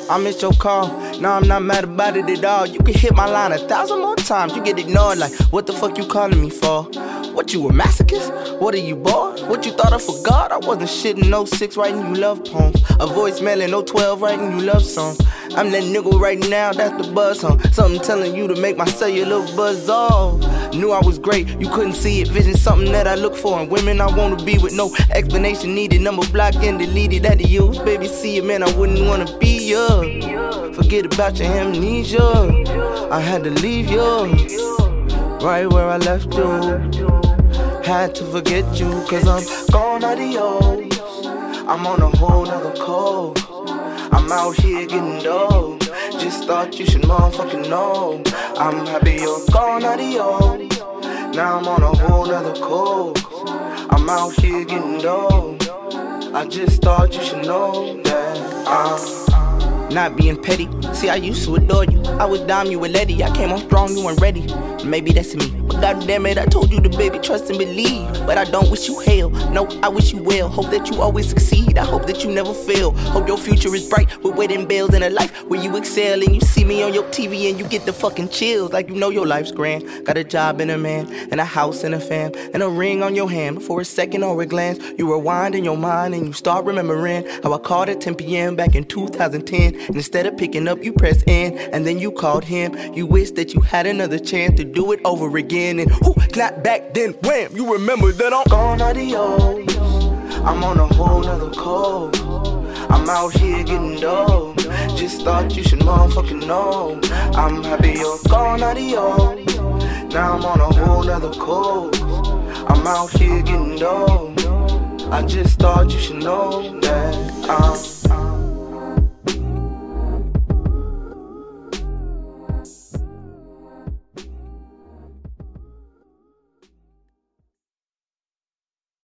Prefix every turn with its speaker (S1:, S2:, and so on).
S1: I missed your call. No, I'm not mad about it at all. You can hit my line 1,000 more times. You get ignored like, what the fuck you calling me for? What, you a masochist? What are you, bored? What you thought I forgot? I wasn't shit in 06 writing you love poems. A voicemail in 012 writing you love songs. I'm that nigga right now, that's the buzz song. Something telling you to make my cellular buzz off. Knew I was great, you couldn't see it. Vision something that I look for. And women I wanna be with no explanation needed. Number blocked and deleted at the use. Baby, see it, man, I wouldn't wanna be you. Forget about your amnesia. I had to leave you right where I left you. Had to forget you, cause I'm gone adios. I'm on a whole nother coast. I'm out here getting dope. Just thought you should motherfucking know. I'm happy you're gone adios. Now I'm on a whole nother coast. I'm out here getting dope. I just thought you should know that I'm not being petty. See, I used to adore you. I would dime you with Letty. I came on strong, you weren't ready. Maybe that's me. But goddamn it, I told you to, baby, trust and believe. But I don't wish you hell. No, I wish you well. Hope that you always succeed. I hope that you never fail. Hope your future is bright with wedding bells and a life where you excel. And you see me on your TV and you get the fucking chills. Like you know your life's grand. Got a job and a man, and a house and a fam, and a ring on your hand. For a second or a glance, you rewind in your mind and you start remembering how I called at 10 p.m. back in 2010. And instead of picking up, you press in, and then you called him. You wish that you had another chance to do it over again. And who clap back then, wham, you remember that I'm gone adios. I'm on a whole nother coast. I'm out here getting dope. Just thought you should motherfucking know. I'm happy you're gone adios. Now I'm on a whole nother coast. I'm out here getting dope. I just thought you should know that I'm